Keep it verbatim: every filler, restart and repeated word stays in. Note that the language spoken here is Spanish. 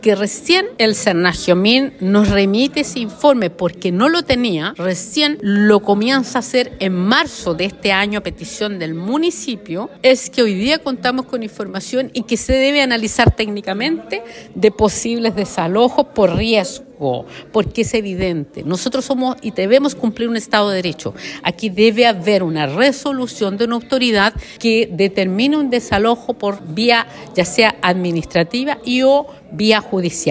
que recién el Senagiomin nos remite ese informe porque no lo tenía, recién lo comienza a hacer en marzo de este año a petición del municipio, es que hoy día contamos con información y que se debe analizar técnicamente de posibles desalojos por riesgo, porque es evidente, nosotros somos y debemos cumplir un Estado de Derecho. Aquí debe haber una resolución de una autoridad que determine un desalojo por vía ya sea administrativa y o vía judicial.